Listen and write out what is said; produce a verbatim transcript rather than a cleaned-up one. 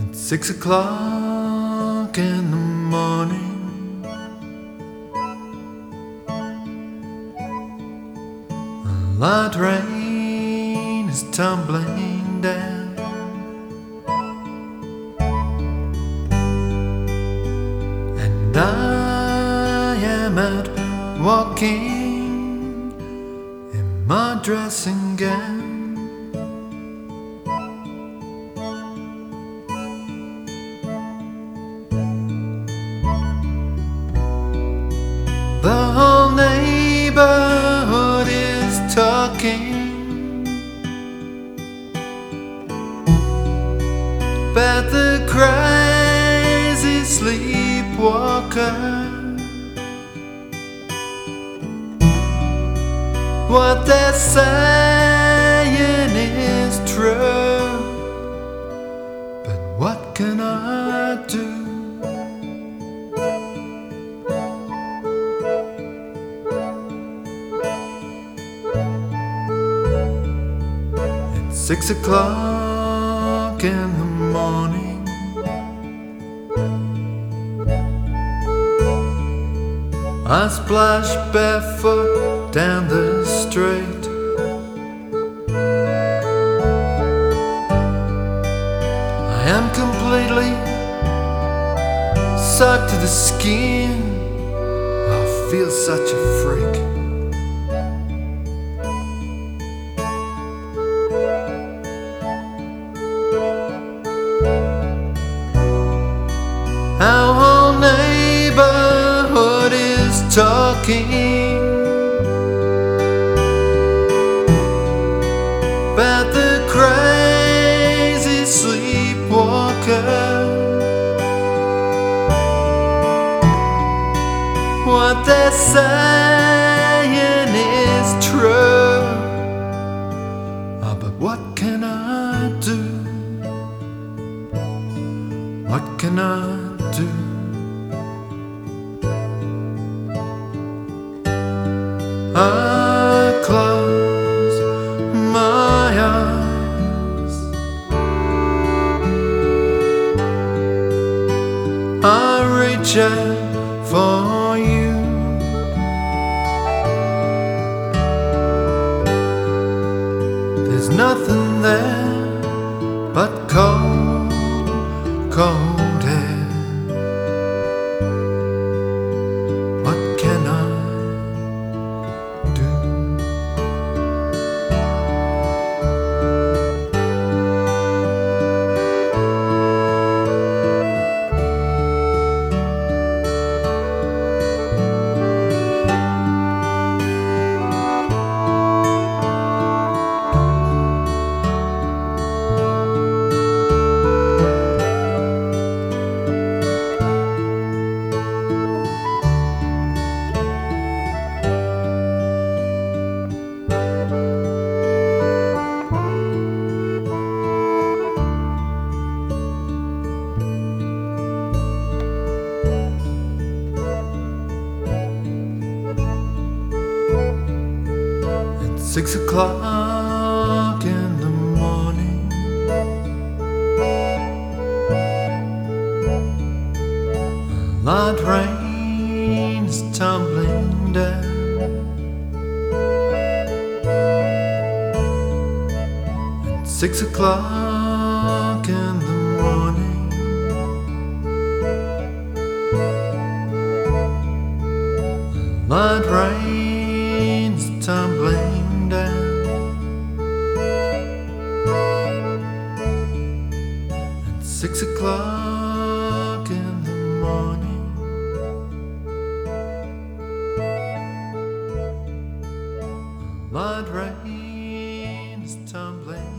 Six o'clock in the morning, a light rain is tumbling down, and I am out walking in my dressing gown. The whole neighborhood is talking about the crazy sleepwalker. What they're saying is true, but what can I do? Six o'clock in the morning, I splash barefoot down the street. I am completely soaked to the skin. I feel such a freak. Our whole neighborhood is talking about the crazy sleepwalker. What they're saying is true, oh, but what can I do? What can I do? I close my eyes, I reach out for you. There's nothing there but cold, cold air. What can I do? Six o'clock in the morning, a light rain is tumbling down, at six o'clock in the morning, a light rain is tumbling down. At six o'clock in the morning, a light rain is tumbling